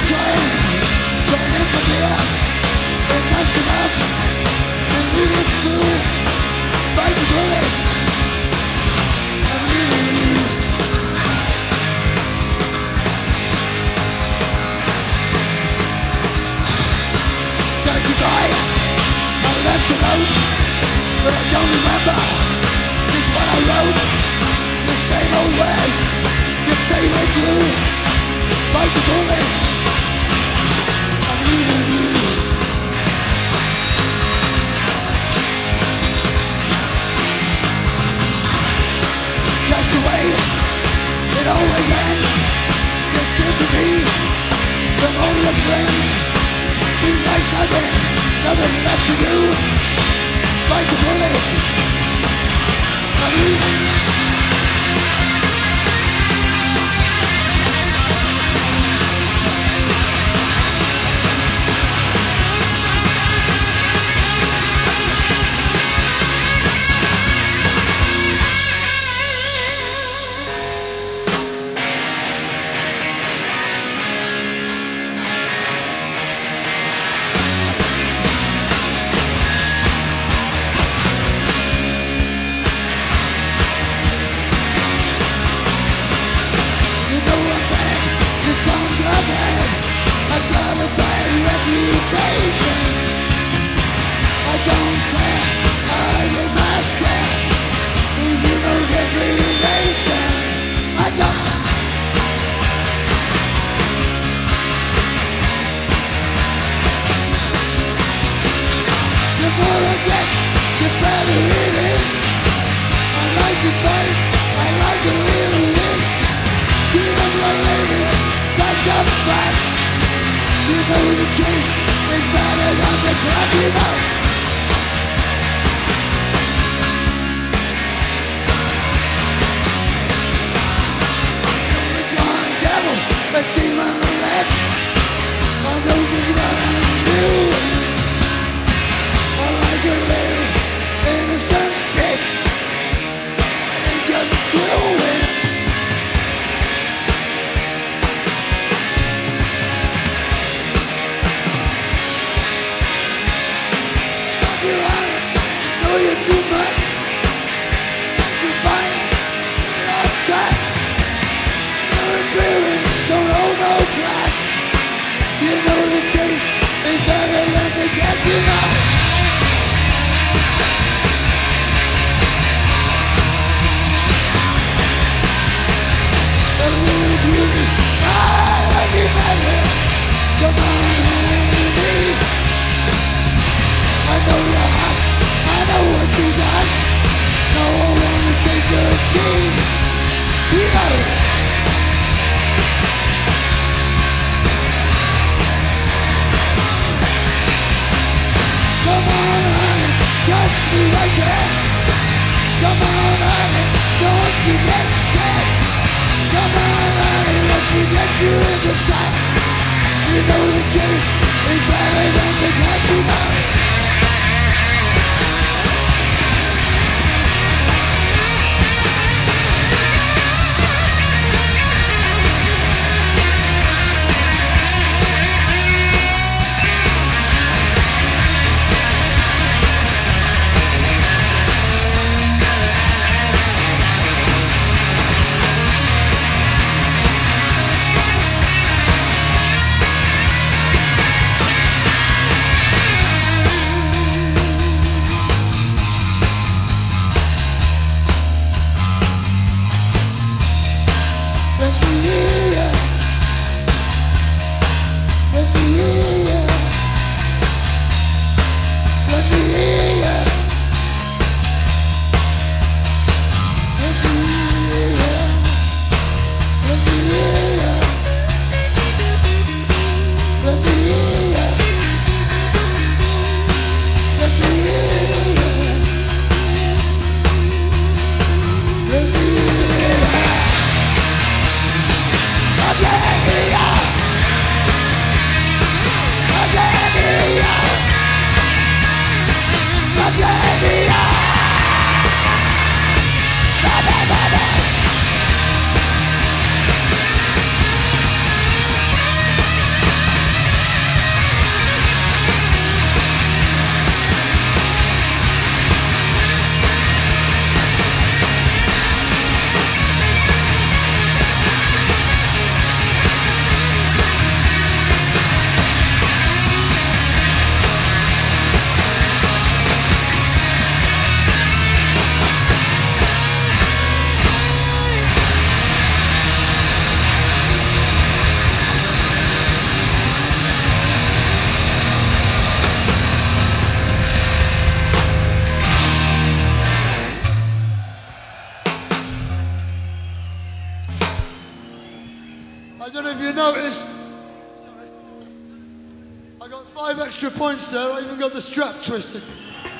swine, going in for beer. Enough's enough, and leave us to fight the bullets. I'm leaving you. Say goodbye, I left a note, but I don't remember just what I wrote. The same old words, the same way through. Fight the bullets. I'm leaving you. That's the way it always ends. Your sympathy from all your friends. Seems like nothing left to do. Fight the bullets. I'm leaving you. I've got a bad reputation. I don't care, I get myself. You know every relation. I don't. The more I get, the better it is. I like it right, I like it really is. Treat them like ladies, that's a fact. You know the chase is better than the clock, you know. A John devil, a demon less. I know just what I'm doing. I like a little innocent bitch. And just screwing. Too much, you find it outside. Your appearance don't hold no class. You know the chase is better than the catch, you know. A little beauty, I love you better. Come on home with me. I know your house, I know what you got. No one wanna say good tea. You know. Come on, honey, touch me right there. Come on, honey, don't you get scared. Come on, honey, let me get you in the sight. You know the chase is better than the catch, you know. noticed I got 5 extra points there. I even got the strap twisted.